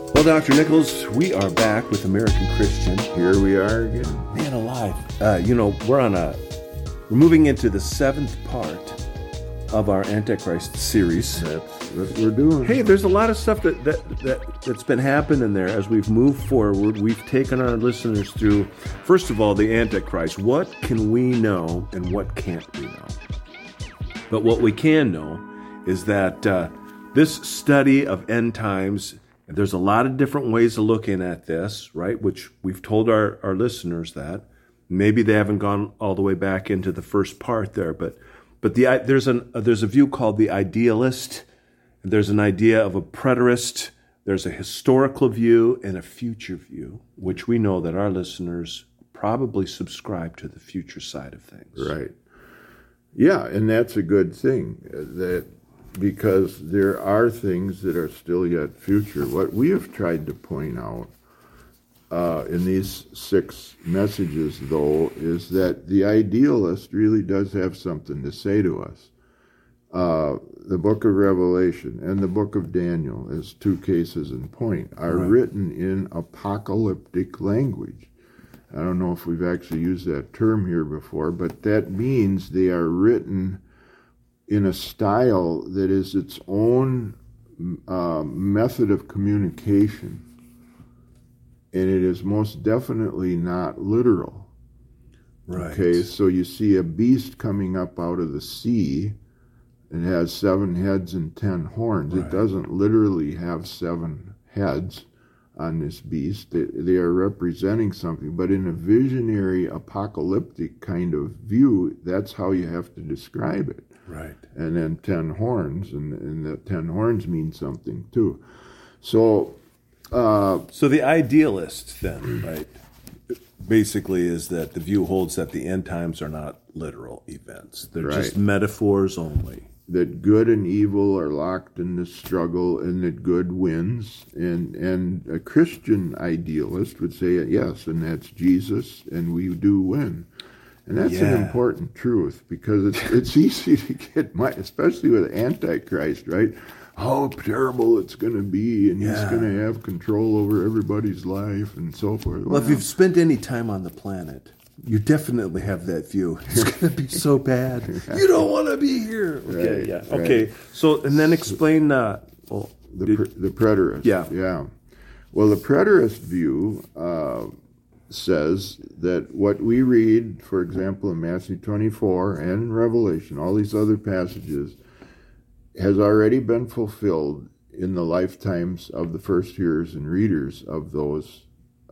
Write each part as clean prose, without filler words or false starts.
Well, Dr. Nichols, we are back with American Christian. Here we are again. Man alive. We're moving into the seventh part of our Antichrist series. That's what we're doing. Hey, there's a lot of stuff that's been happening there as we've moved forward. We've taken our listeners through, first of all, the Antichrist. What can we know and what can't we know? But what we can know is that this study of end times, there's a lot of different ways of looking at this, right? Which we've told our listeners that. Maybe they haven't gone all the way back into the first part there, but there's a view called the idealist. There's an idea of a preterist. There's a historical view and a future view, which we know that our listeners probably subscribe to the future side of things. Right. Yeah, and that's a good thing, because there are things that are still yet future. What we have tried to point out in these 6 messages, though, is that the idealist really does have something to say to us. The book of Revelation and the book of Daniel, as 2 cases in point, are written in apocalyptic language. I don't know if we've actually used that term here before, but that means they are written in a style that is its own method of communication. And it is most definitely not literal. Right. Okay, so you see a beast coming up out of the sea. It has 7 heads and 10 horns. Right. It doesn't literally have 7 heads on this beast. They are representing something. But in a visionary, apocalyptic kind of view, that's how you have to describe it. Right. And then 10 horns, and the 10 horns mean something too. So the idealist then, right, basically is that the view holds that the end times are not literal events. They're just metaphors only. That good and evil are locked in this struggle, and that good wins. And a Christian idealist would say, yes, and that's Jesus, and we do win. And that's an important truth, because it's easy to get, especially with Antichrist, right? How terrible it's going to be, and he's going to have control over everybody's life, and so forth. Well, if you've spent any time on the planet, you definitely have that view. It's going to be so bad. You don't want to be here. Okay, right, Okay, so, and then explain... the preterist. Yeah. Well, the preterist view says that what we read, for example, in Matthew 24 and in Revelation, all these other passages, has already been fulfilled in the lifetimes of the first hearers and readers of those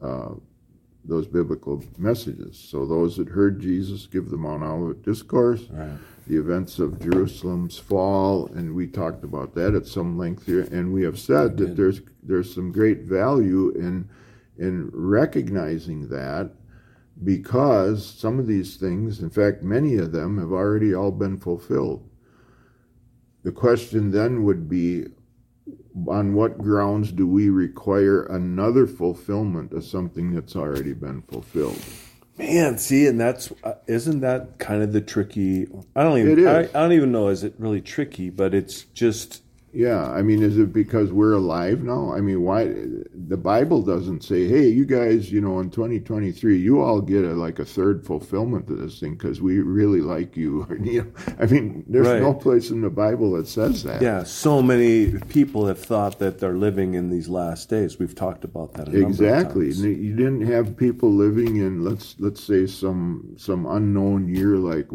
biblical messages. So those that heard Jesus give the Mount Olivet Discourse, the events of Jerusalem's fall, and we talked about that at some length here, and we have said that there's some great value in recognizing that, because some of these things, in fact, many of them have already all been fulfilled. The question then would be, on what grounds do we require another fulfillment of something that's already been fulfilled? Man, see, and isn't that kind of the tricky? I don't even know. Is it really tricky? But it's just. Yeah, I mean, is it because we're alive now? I mean, why? The Bible doesn't say, hey, you guys, in 2023, you all get a third fulfillment of this thing because we really like you. I mean, there's no place in the Bible that says that. Yeah, so many people have thought that they're living in these last days. We've talked about that a number of times. You didn't have people living in, let's say, some unknown year, like,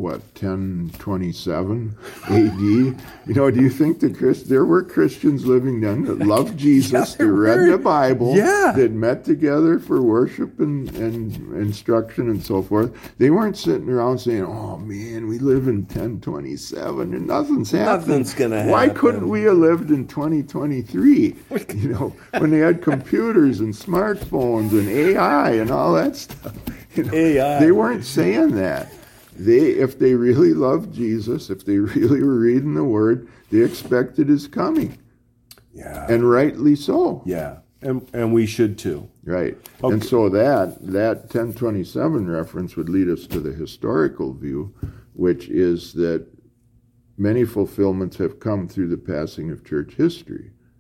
1027 AD? Do you think there were Christians living then that loved Jesus, that read the Bible, that met together for worship and instruction and so forth? They weren't sitting around saying, oh man, we live in 1027 and nothing's happening. Nothing's going to happen. Why couldn't we have lived in 2023? When they had computers and smartphones and AI and all that stuff. AI. They weren't saying that. If they really loved Jesus, if they really were reading the Word, they expected His coming. Yeah. And rightly so. Yeah. And we should too. Right. Okay. And so that 1027 reference would lead us to the historical view, which is that many fulfillments have come through the passing of church history.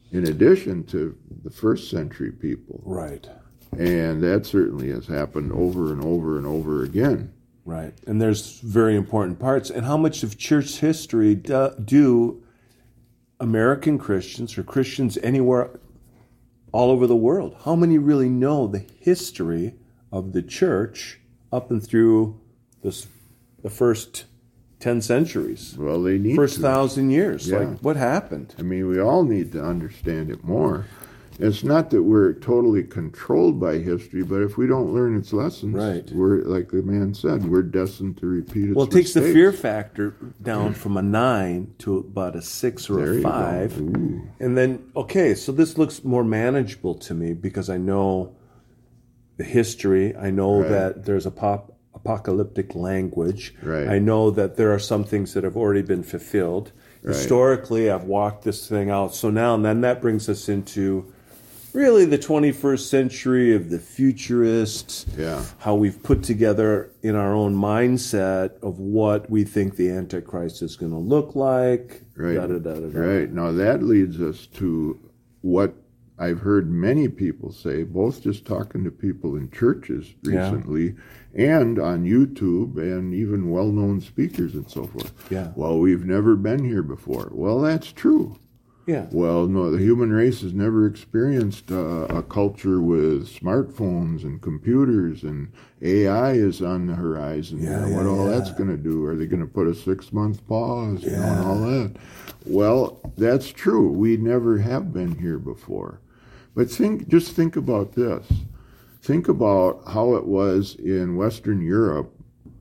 in addition to the first century people. Right. And that certainly has happened over and over and over again. Right. And there's very important parts. And how much of church history do American Christians or Christians anywhere all over the world, how many really know the history of the church up and through the first 10 centuries? Well, they need first to. 1,000 years. Yeah. Like, what happened? I mean, we all need to understand it more. It's not that we're totally controlled by history, but if we don't learn its lessons, Right. we're, like the man said, we're destined to repeat its Well, it takes the mistakes. fear factor down from a 9 to about a 6 or There a you go. 5. Ooh. And then, okay, so this looks more manageable to me because I know the history. I know Right. that there's apocalyptic language. Right. I know that there are some things that have already been fulfilled. Right. Historically, I've walked this thing out. So now and then that brings us into really the 21st century of the futurists, Yeah. how we've put together in our own mindset of what we think the Antichrist is going to look like. Right. Da-da-da-da-da. Right. Now that leads us to what I've heard many people say, both just talking to people in churches Yeah. recently and on YouTube and even well-known speakers and so forth. Yeah. Well, we've never been here before. Well, that's true. Yeah. Well, no, the human race has never experienced a culture with smartphones and computers, and AI is on the horizon. Yeah, what all yeah. that's going to do? Are they going to put a 6-month pause? You know, and Yeah. all that. Well, that's true. We never have been here before. But just think about this. Think about how it was in Western Europe,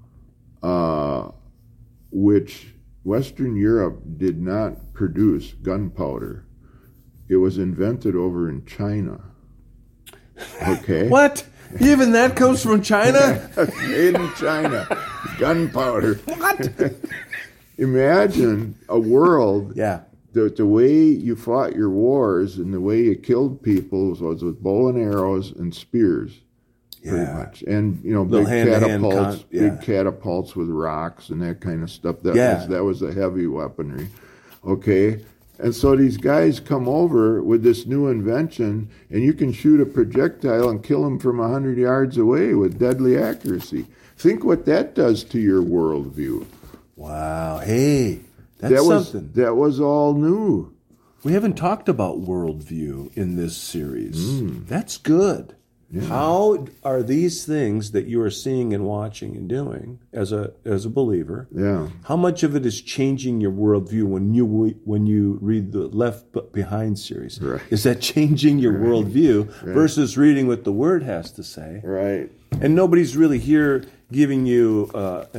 which Western Europe did not produce gunpowder. It was invented over in China. Okay? What? Even that comes from China? Made in China. Gunpowder. What? Imagine a world, Yeah. the way you fought your wars and the way you killed people was with bow and arrows and spears. Pretty Yeah. much. And, you know, Little big hand-to-hand catapults, yeah. big catapults with rocks and that kind of stuff. Yeah. That was the heavy weaponry. Okay? And so these guys come over with this new invention, and you can shoot a projectile and kill them from 100 yards away with deadly accuracy. Think what that does to your worldview. Wow. Hey, that's something. That was all new. We haven't talked about worldview in this series. Mm. That's good. How are these things that you are seeing and watching and doing as a believer? Yeah. How much of it is changing your worldview when you read the Left Behind series? Right. Is that changing your worldview versus reading what the Word has to say? Right. And nobody's really here giving you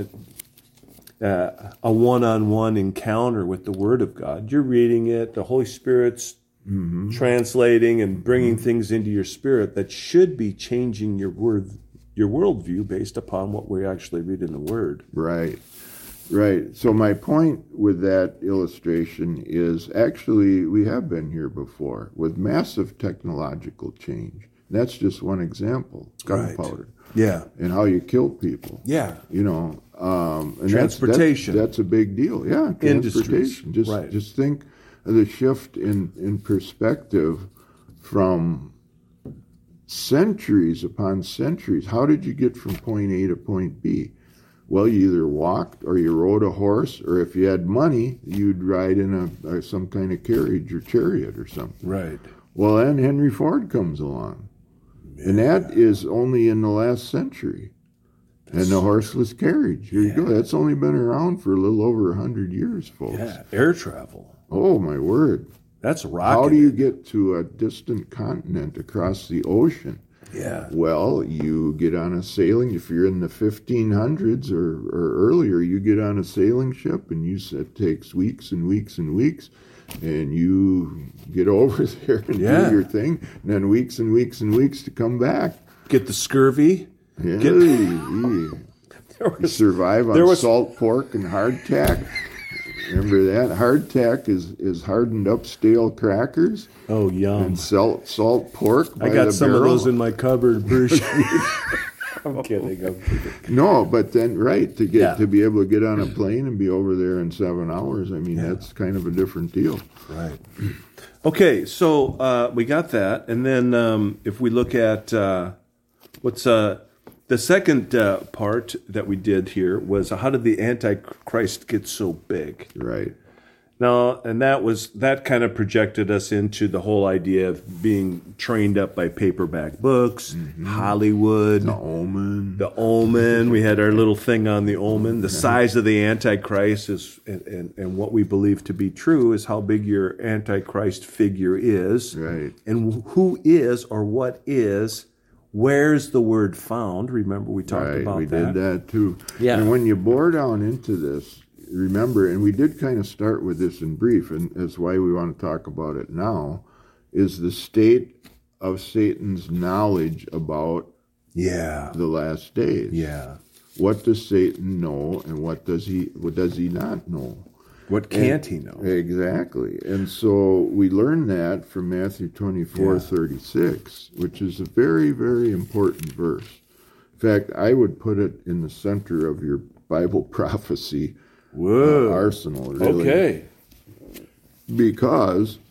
a one-on-one encounter with the Word of God. You're reading it. The Holy Spirit's translating and bringing things into your spirit that should be changing your worldview based upon what we actually read in the Word. Right. Right. So my point with that illustration is actually we have been here before with massive technological change. That's just one example. Gunpowder. Yeah. And how you kill people. Yeah. You know, and Transportation. That's a big deal. Yeah, Industries. transportation. Just think of the shift in perspective from centuries upon centuries. How did you get from point A to point B? Well, you either walked or you rode a horse, or if you had money, you'd ride in some kind of carriage or chariot or something. Right. Well, then Henry Ford comes along. And that is only in the last century. And the horseless carriage. Here you go. That's only been around for a little over 100 years, folks. Yeah. Air travel. Oh, my word. That's rocketed. How do you get to a distant continent across the ocean? Yeah. Well, you get on a sailing. If you're in the 1500s or earlier, you get on a sailing ship, and it takes weeks and weeks and weeks. And you get over there and do your thing, and then weeks and weeks and weeks to come back. Get the scurvy. Yeah, you survive on salt pork and hardtack. Remember that? Hardtack is hardened up stale crackers. Oh, yum. And salt pork by I got the some barrel. of those in my cupboard, Bruce. I'm kidding. No, but then to be able to get on a plane and be over there in 7 hours, I mean that's kind of a different deal. Right. Okay, so we got that, and then if we look at what's the second part that we did here was how did the Antichrist get so big? Right. Now, and that kind of projected us into the whole idea of being trained up by paperback books, Hollywood, The Omen. The Omen. We had our little thing on the Omen. The size of the Antichrist is, and what we believe to be true is how big your Antichrist figure is, Right. and who is or what is. Where's the word found? Remember, we talked Right, about we that. did that too. Yeah. And when you bore down into this, remember, and we did kind of start with this in brief, and that's why we want to talk about it now, is the state of Satan's knowledge about Yeah. the last days. Yeah. What does Satan know, and what does he not know? What can't he know? Exactly. And so we learn that from Matthew 24:36, which is a very, very important verse. In fact, I would put it in the center of your Bible prophecy Whoa. arsenal, really. Okay. Because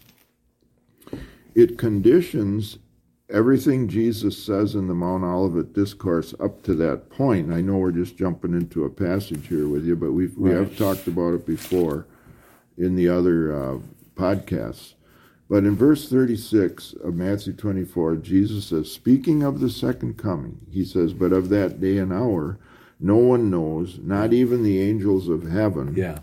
it conditions everything Jesus says in the Mount Olivet Discourse up to that point. I know we're just jumping into a passage here with you, but we have talked about it before in the other podcasts. But in verse 36 of Matthew 24, Jesus says, speaking of the second coming, he says, but of that day and hour, no one knows, not even the angels of heaven. Yeah.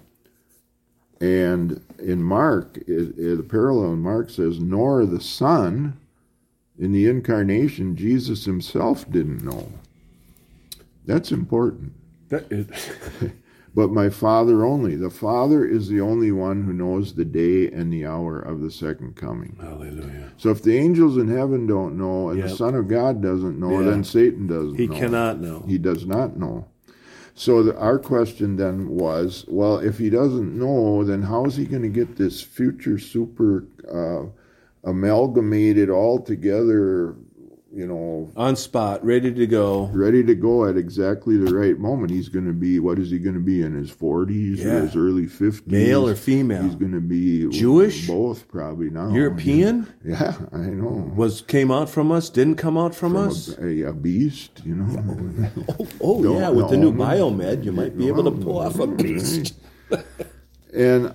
And in Mark, the parallel in Mark says, nor the Son. In the incarnation, Jesus himself didn't know. That's important. That is, But my Father only. The Father is the only one who knows the day and the hour of the second coming. hallelujah. So if the angels in heaven don't know and Yep. the Son of God doesn't know, Yeah. then Satan doesn't He know. cannot know. He does not know. So our question then was, well, if he doesn't know, then how is he going to get this future super amalgamated all together, On spot, ready to go. ready to go at exactly the right moment? He's going to be, what is he going to be, in his 40s Yeah. or his early 50s? Male or female? He's going to be Jewish? Both probably now. European? Yeah, I know. Came out from us, didn't come out from us? A beast, Oh, No, yeah, with the new no. biomed, you might be able to pull off a beast. And,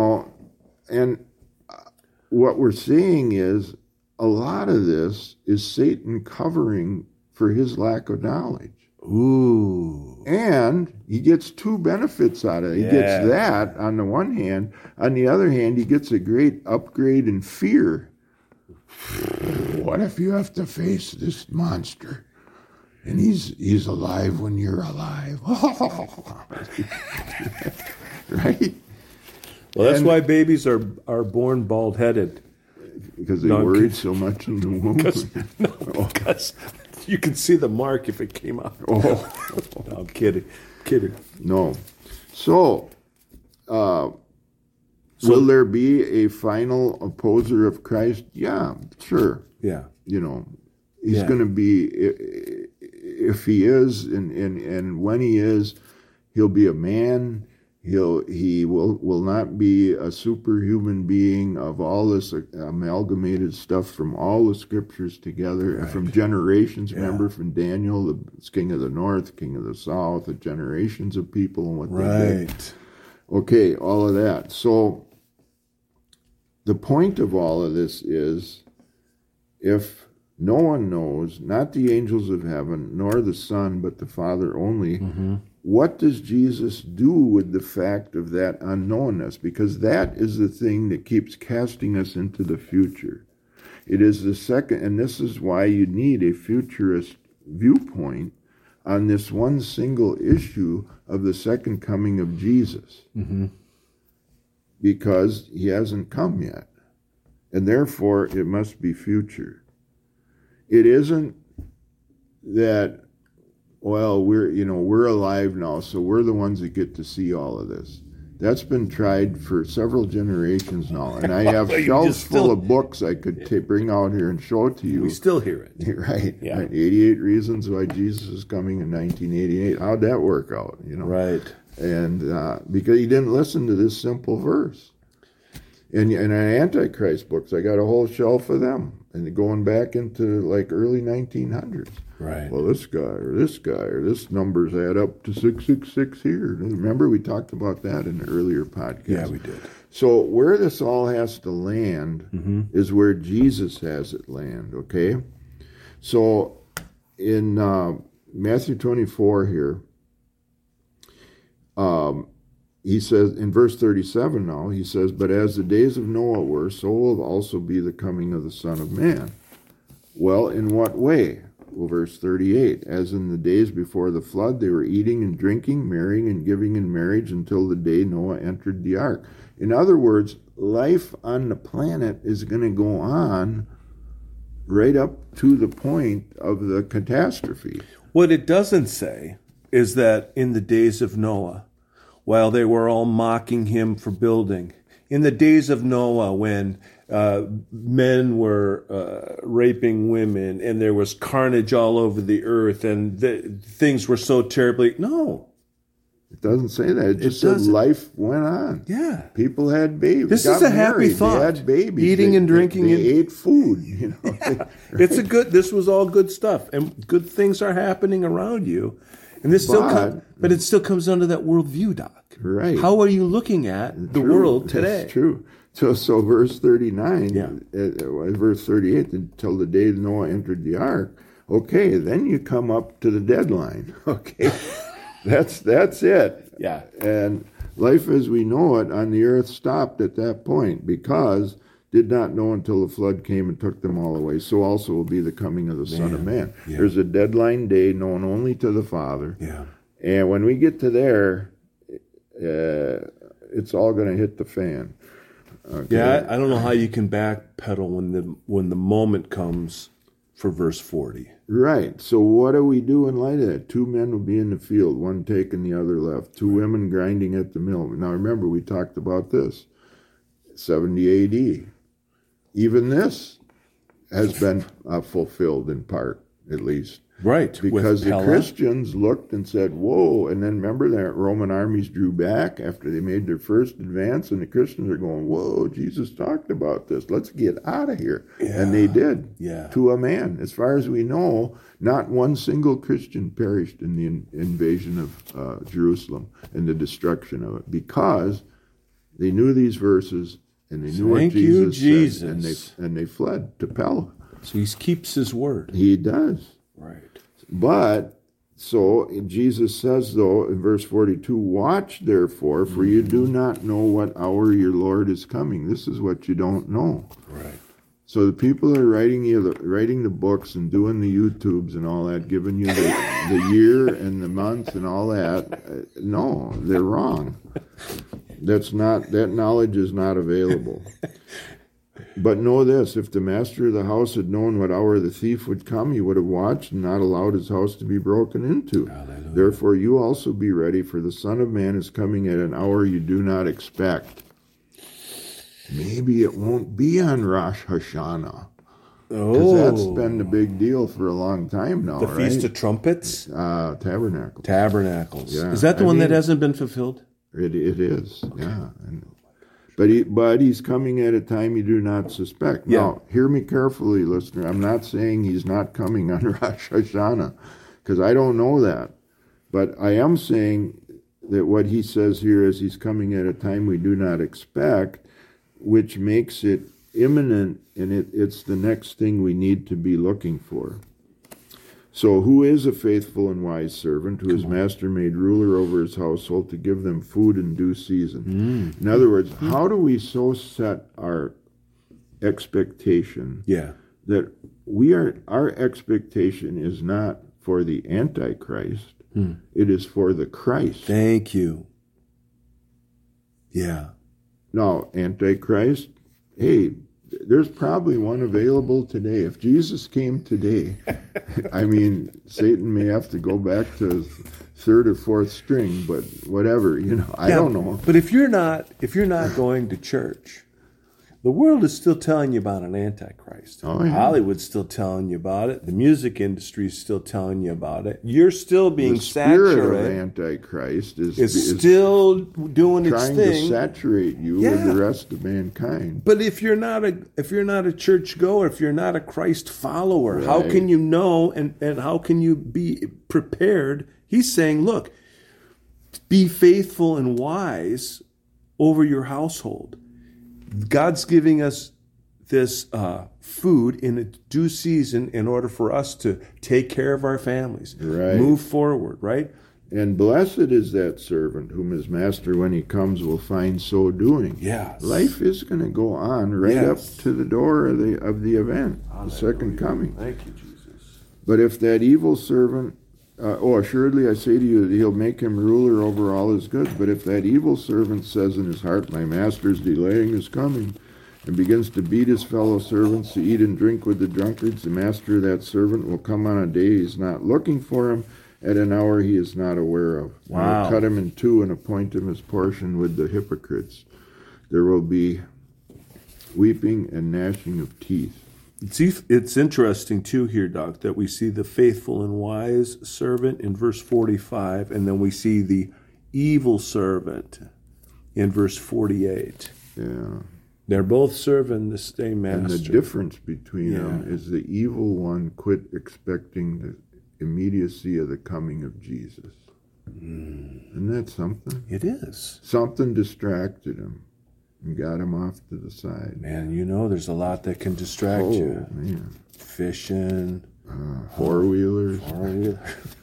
and what we're seeing is a lot of this is Satan covering for his lack of knowledge. Ooh. And he gets two benefits out of it. He Yeah. gets that on the one hand. On the other hand, he gets a great upgrade in fear. What if you have to face this monster? And he's alive when you're alive. Right? Well, that's why babies are born bald-headed. Because they No, I'm worried kidding. so much in the womb. Because you can see the mark if it came out. Oh. No, I'm kidding. Kidding. No. So, will there be a final opposer of Christ? Yeah, sure. Yeah. He's Yeah. going to be, if he is, and when he is, he'll be a man. He will not be a superhuman being of all this amalgamated stuff from all the scriptures together, and from generations. Yeah. Remember, from Daniel, the king of the north, king of the south, the generations of people and what they did. Right. Okay, all of that. So the point of all of this is, if no one knows, not the angels of heaven, nor the Son, but the Father only, what does Jesus do with the fact of that unknownness? Because that is the thing that keeps casting us into the future. It is the second, and this is why you need a futurist viewpoint on this one single issue of the second coming of Jesus. Because he hasn't come yet. And therefore, it must be future. It isn't that, well, we're alive now, so we're the ones that get to see all of this. That's been tried for several generations now, and I have You shelves just full still- of books I could bring out here and show it to you. We still hear it. Right. Yeah. 88 Reasons Why Jesus is Coming in 1988. How'd that work out? Right. And because he didn't listen to this simple verse. And Antichrist books, I got a whole shelf of them, and going back into like early 1900s. Right. Well, this guy or this numbers add up to 666 here. Remember, we talked about that in an earlier podcast. Yeah, we did. So where this all has to land is where Jesus has it land, okay? So in Matthew 24 here, he says, in verse 37 now, he says, "But as the days of Noah were, so will also be the coming of the Son of Man." Well, in what way? Well, verse 38, "As in the days before the flood, they were eating and drinking, marrying and giving in marriage until the day Noah entered the ark." In other words, life on the planet is going to go on right up to the point of the catastrophe. What it doesn't say is that in the days of Noah, while they were all mocking him for building, in the days of Noah when men were raping women and there was carnage all over the earth and things were so terribly... No. It doesn't say that. It just said life went on. Yeah. People had babies. This is a happy thought. They had babies. Eating and drinking. They ate food. You know. Right? This was all good stuff. And good things are happening around you. And this but it still comes under that worldview, Doc. Right. How are you looking at the world today? That's true. So verse 39, verse 38, until the day Noah entered the ark. Okay, then you come up to the deadline. Okay, that's it. Yeah. And life as we know it on the earth stopped at that point, because did not know until the flood came and took them all away. So also will be the coming of the Son of Man. Yeah. There's a deadline day known only to the Father. Yeah. And when we get to there, it's all going to hit the fan. Okay. Yeah, I don't know how you can backpedal when the moment comes for verse 40. Right. So what do we do in light of that? 2 men will be in the field, one taking the other left. 2 women grinding at the mill. Now remember, we talked about this. 70 AD. Even this has been fulfilled in part, at least. Right. Because the Christians looked and said, whoa. And then remember that Roman armies drew back after they made their first advance, and the Christians are going, whoa, Jesus talked about this. Let's get out of here. Yeah. And they did. Yeah. To a man. As far as we know, not one single Christian perished in the invasion of Jerusalem and the destruction of it, because they knew these verses and they knew what Jesus said, and they fled to Pella. So he keeps his word. He does. Right. But, so Jesus says, though, in verse 42, "Watch, therefore, for you do not know what hour your Lord is coming." This is what you don't know. Right. So the people that are writing the books and doing the YouTubes and all that, giving you the year and the month and all that, no, they're wrong. That knowledge is not available. But know this, if the master of the house had known what hour the thief would come, he would have watched and not allowed his house to be broken into. Hallelujah. Therefore you also be ready, for the Son of Man is coming at an hour you do not expect. Maybe it won't be on Rosh Hashanah. Because that's been the big deal for a long time now, the Feast of Trumpets? Tabernacles. Yeah. Is that the one that hasn't been fulfilled? It is, yeah. But he's coming at a time you do not suspect. Yeah. Now, hear me carefully, listener. I'm not saying he's not coming on Rosh Hashanah, because I don't know that. But I am saying that what he says here is he's coming at a time we do not expect, which makes it imminent, and it's the next thing we need to be looking for. So who is a faithful and wise servant who his master made ruler over his household to give them food in due season? In other words, how do we so set our expectation that our expectation is not for the Antichrist, it is for the Christ. Thank you. Yeah. Now, Antichrist, hey, there's probably one available today. If Jesus came today, I mean, Satan may have to go back to third or fourth string, but whatever, I don't know. But if you're not going to church, The world is still telling you about an Antichrist. Oh, yeah. Hollywood's still telling you about it. The music industry is still telling you about it. You're still being The spirit saturated. of Antichrist is still doing its trying thing. to saturate you with the rest of mankind. But if you're not a church goer, if you're not a Christ follower, how Right. can you know and how can you be prepared? He's saying, look, be faithful and wise over your household. God's giving us this food in a due season in order for us to take care of our families, Right. move forward, right? And blessed is that servant whom his master, when he comes, will find so doing. Yes. Life is going to go on right Yes. up to the door of the event, the second coming. Thank you, Jesus. But if that evil servant, assuredly I say to you that he'll make him ruler over all his goods. But if that evil servant says in his heart, my master's delaying his coming, and begins to beat his fellow servants, to eat and drink with the drunkards, the master of that servant will come on a day he's not looking for him, at an hour he is not aware of. And Wow. will cut him in two and appoint him his portion with the hypocrites. There will be weeping and gnashing of teeth. It's interesting, too, here, Doc, that we see the faithful and wise servant in verse 45, and then we see the evil servant in verse 48. Yeah. They're both serving the same master. And the difference between them Yeah. is the evil one quit expecting the immediacy of the coming of Jesus. Isn't that something? It is. Something distracted him and got him off to the side. Man, you know there's a lot that can distract you. Man. Fishing, Four-wheelers. four-wheeler.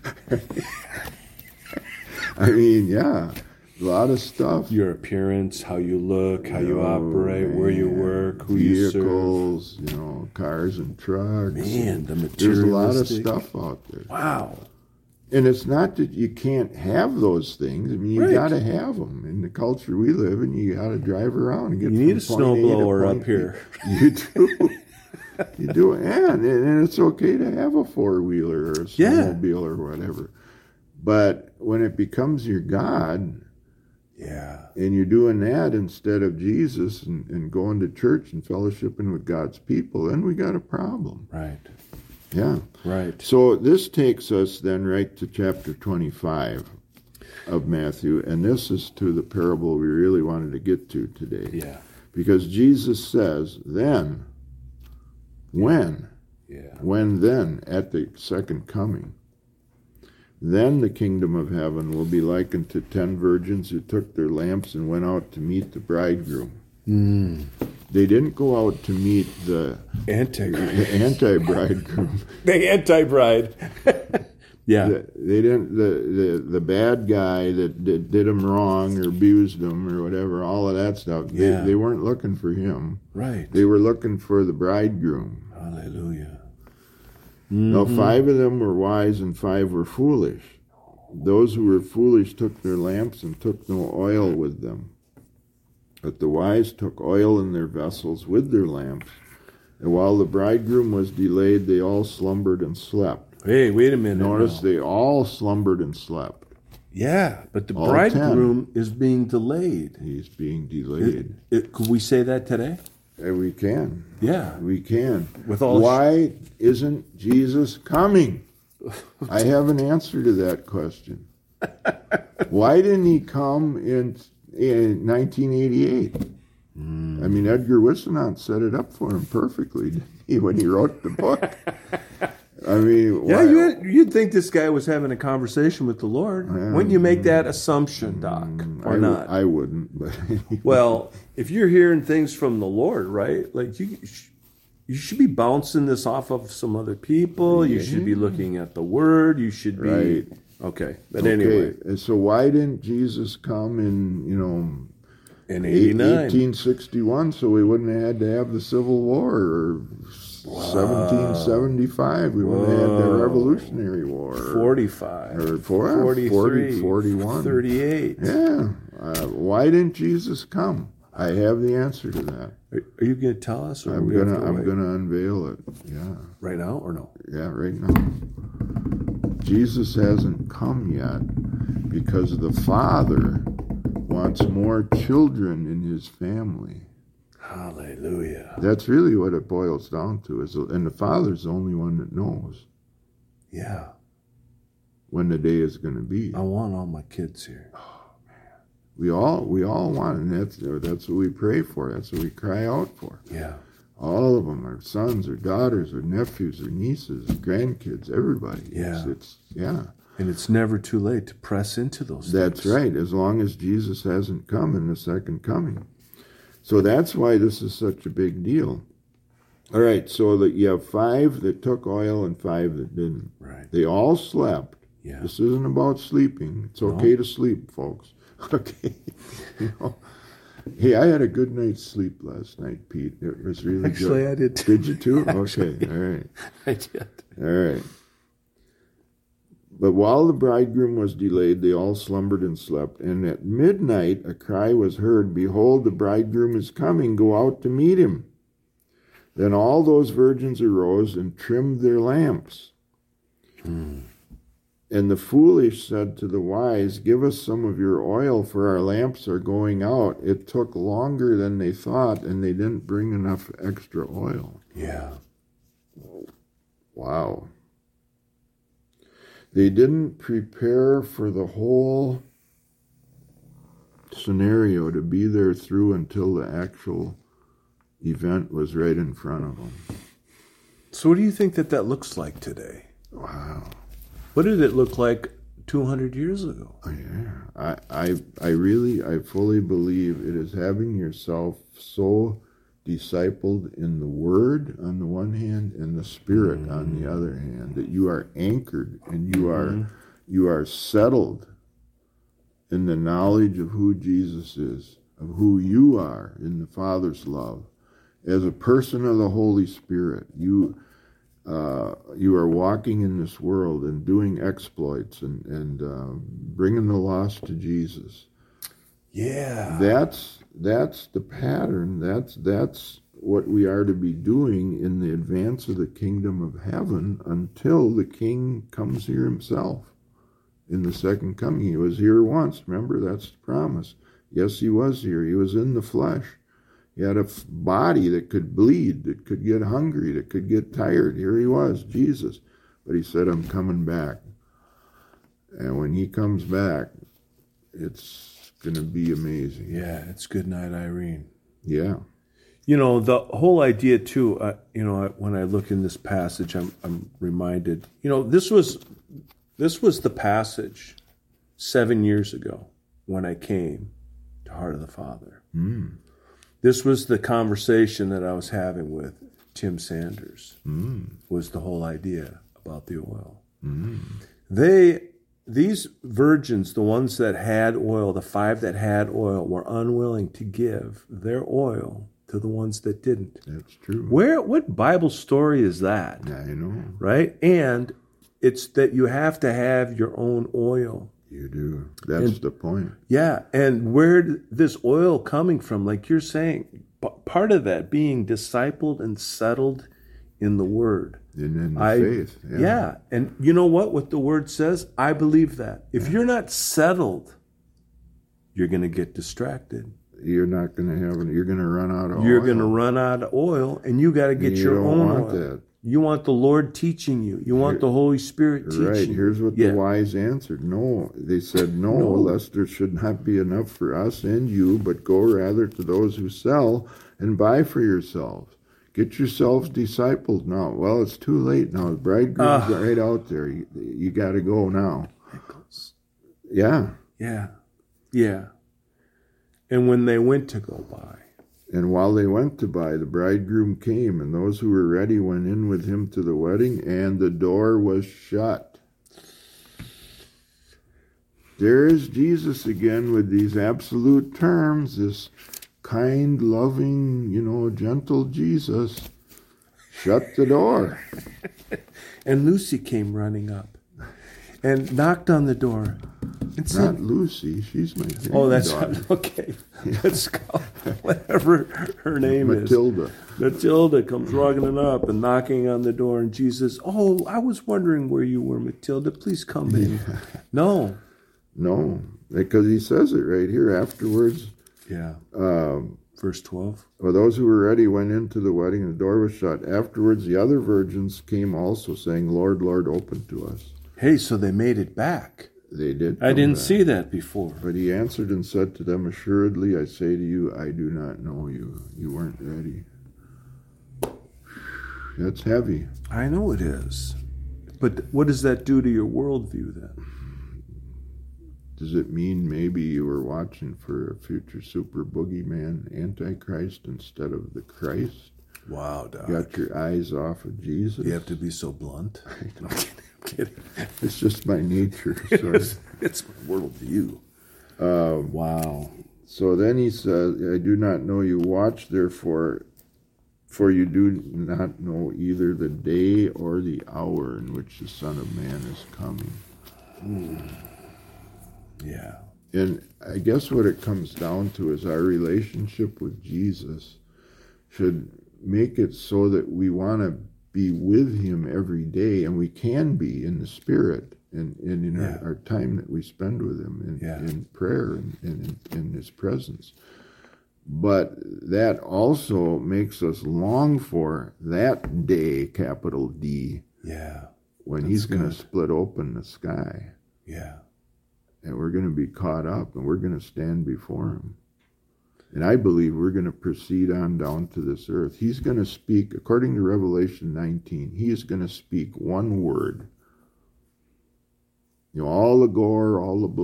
I mean, yeah. A lot of stuff. Your appearance, how you look, how you operate, where you man. work, who you serve. Vehicles, cars and trucks. Man, the There's a lot of materialistic. stuff out there. Wow. And it's not that you can't have those things. I mean, you Right. got to have them. In the culture we live in, you got to drive around and get You need a from point A to snowblower point up here. B. You do. You do. And it's okay to have a four-wheeler or a Yeah. snowmobile or whatever. But when it becomes your God, Yeah. and you're doing that instead of Jesus and going to church and fellowshipping with God's people, then we got a problem. Right. Yeah. Right. So this takes us then right to chapter 25 of Matthew, and this is to the parable we really wanted to get to today. Yeah. Because Jesus says, then, when then, at the second coming, then the kingdom of heaven will be likened to 10 virgins who took their lamps and went out to meet the bridegroom. They didn't go out to meet the anti-bridegroom. The anti-bride. Yeah. They didn't. The bad guy that did them wrong or abused them or whatever. All of that stuff. Yeah. They weren't looking for him. Right. They were looking for the bridegroom. Hallelujah. Now 5 of them were wise and 5 were foolish. Those who were foolish took their lamps and took no oil with them. But the wise took oil in their vessels with their lamps. And while the bridegroom was delayed, they all slumbered and slept. Hey, wait a minute. Notice now. they all slumbered and slept. Yeah, but the All bridegroom is being delayed. He's being delayed. Could we say that today? And we can. Yeah. We can. With all Why isn't Jesus coming? I have an answer to that question. Why didn't he come in 1988? I mean, Edgar Whisenant set it up for him perfectly, didn't he, when he wrote the book? I mean, Yeah, why- you'd think this guy was having a conversation with the Lord. Wouldn't you make that assumption, Doc, or not? I wouldn't, but anyway. Well, if you're hearing things from the Lord, right? Like you should be bouncing this off of some other people. You should be looking at the Word. You should be Right. okay. But anyway, And so why didn't Jesus come in, in '89, 1861, so we wouldn't have had to have the Civil War, or 1775, we wouldn't have had the Revolutionary War. 45, or 43, 41. 38. Yeah. Why didn't Jesus come? I have the answer to that. Are you going to tell us, or I'm we have to gonna wait? unveil it. Yeah. Right now, or no? Yeah, right now. Jesus hasn't come yet because the Father wants more children in his family. Hallelujah. That's really what it boils down to. And the Father's the only one that knows Yeah. when the day is going to be. I want all my kids here. We all want, and that's what we pray for. That's what we cry out for. Yeah. All of them, our sons, our daughters, our nephews, our nieces, grandkids, everybody. Yeah. Yeah. And it's never too late to press into those That's things. right, as long as Jesus hasn't come in the second coming. So that's why this is such a big deal. All right, so that you have 5 that took oil and 5 that didn't. Right. They all slept. Yeah. This isn't about sleeping. It's okay to sleep, folks. Okay. Hey, I had a good night's sleep last night, Pete. It was really Actually, good. I did too. Did you too? Okay, all right. I did. All right. But while the bridegroom was delayed, they all slumbered and slept. And at midnight a cry was heard, "Behold, the bridegroom is coming. Go out to meet him." Then all those virgins arose and trimmed their lamps. And the foolish said to the wise, "Give us some of your oil, for our lamps are going out." It took longer than they thought, and they didn't bring enough extra oil. Yeah. Wow. They didn't prepare for the whole scenario to be there through until the actual event was right in front of them. So what do you think that looks like today? Wow. What did it look like 200 years ago? Oh, yeah. I fully believe it is having yourself so discipled in the Word on the one hand and the Spirit on the other hand, that you are anchored and you are settled in the knowledge of who Jesus is, of who you are in the Father's love. As a person of the Holy Spirit, you are walking in this world and doing exploits and bringing the lost to Jesus. Yeah. That's the pattern. That's what we are to be doing in the advance of the kingdom of heaven until the King comes here himself in the second coming. He was here once. Remember, that's the promise. Yes, he was here. He was in the flesh. He had a body that could bleed, that could get hungry, that could get tired. Here he was, Jesus. But he said, "I'm coming back." And when he comes back, it's going to be amazing. Yeah, it's good night, Irene. Yeah. You know, the whole idea too, when I look in this passage, I'm reminded, this was the passage 7 years ago when I came to Heart of the Father. This was the conversation that I was having with Tim Sanders, was the whole idea about the oil. These virgins, the ones that had oil, the 5 that had oil, were unwilling to give their oil to the ones that didn't. That's true. What Bible story is that? I know. Right? And it's that you have to have your own oil. You do. That's the point. Yeah, and where this oil coming from, like you're saying, part of that being discipled and settled in the Word. And in the faith. Yeah, and you know what the Word says? I believe that. If you're not settled, you're going to get distracted. You're not going to you're going to run out of oil. You're going to run out of oil, and you got to get your own oil. That. You want the Lord teaching you. You want the Holy Spirit teaching you. Right. Here's what the wise answered. No. They said, no, lest there should not be enough for us and you, but go rather to those who sell and buy for yourselves. Get yourselves discipled now. Well, it's too late now. The bridegroom's right out there. You got to go now. Yeah. Yeah. Yeah. And when they went to go buy. And while they went to buy, the bridegroom came, and those who were ready went in with him to the wedding, and the door was shut. There is Jesus again with these absolute terms, this kind, loving, gentle Jesus. Shut the door. And Lucy came running up and knocked on the door. And said, not Lucy, she's my granddaughter. Oh, that's okay. Let's go. Whatever her name Matilda. is. Matilda comes walking up and knocking on the door, and Jesus, "Oh, I was wondering where you were, Matilda. Please come in." No, because he says it right here afterwards. Yeah. Verse 12. Well, those who were ready went into the wedding, and the door was shut. Afterwards, the other virgins came also, saying, Lord, Lord, open to us. Hey, so they made it back. They did. I didn't back. see that before. But he answered and said to them, Assuredly, I say to you, I do not know you. You weren't ready. That's heavy. I know it is. But what does that do to your worldview then? Does it mean maybe you were watching for a future super boogeyman, Antichrist, instead of the Christ? Wow, Doc. Got your eyes off of Jesus? You have to be so blunt. I'm kidding. It's just my nature. Sorry. It's my worldview. Wow. So then he says, I do not know you. Watch, therefore, for you do not know either the day or the hour in which the Son of Man is coming. Yeah. And I guess what it comes down to is our relationship with Jesus should make it so that we want to be with him every day, and we can be in the Spirit and in our time that we spend with him in prayer and in his presence. But that also makes us long for that day, capital D, when he's going to split open the sky. Yeah. And we're going to be caught up, and we're going to stand before him. And I believe we're going to proceed on down to this earth. He's going to speak, according to Revelation 19, he is going to speak one word. You know, all the gore, all the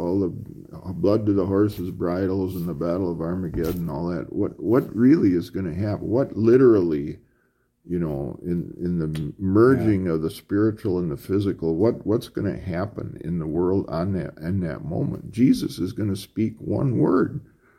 blood to the horses' bridles and the battle of Armageddon, all that. What really is going to happen? What literally, you know, in the merging of the spiritual and the physical, what's going to happen in the world in that moment? Jesus is going to speak one word.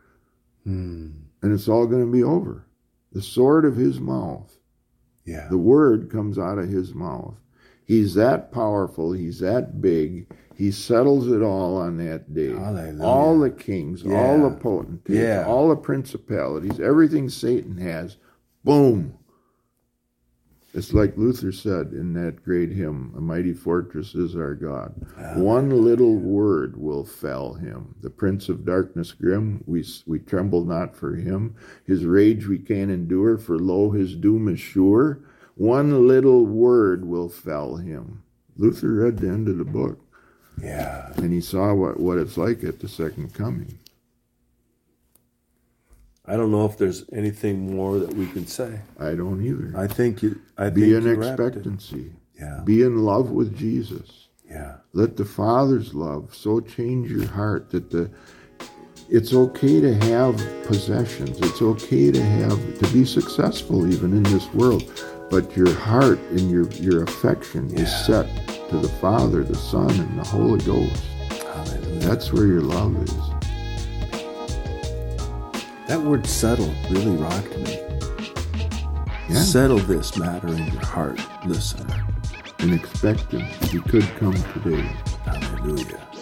And it's all going to be over. The sword of his mouth. Yeah. The word comes out of his mouth. He's that powerful. He's that big. He settles it all on that day. Hallelujah. All the kings, all the potentates, all the principalities, everything Satan has, boom. It's like Luther said in that great hymn, A Mighty Fortress is Our God. One little word will fell him. The prince of darkness grim, we tremble not for him. His rage we can endure, for lo, his doom is sure. One little word will fell him. Luther read the end of the book. Yeah. And he saw what it's like at the second coming. I don't know if there's anything more that we can say. I don't either. I think be in expectancy. Yeah. Be in love with Jesus. Yeah. Let the Father's love so change your heart that it's okay to have possessions. It's okay to be successful even in this world. But your heart and your affection is set to the Father, the Son, and the Holy Ghost. Hallelujah. That's where your love is. That word settle really rocked me. Yeah. Settle this matter in your heart, listener. And expect him. He could come today. Hallelujah.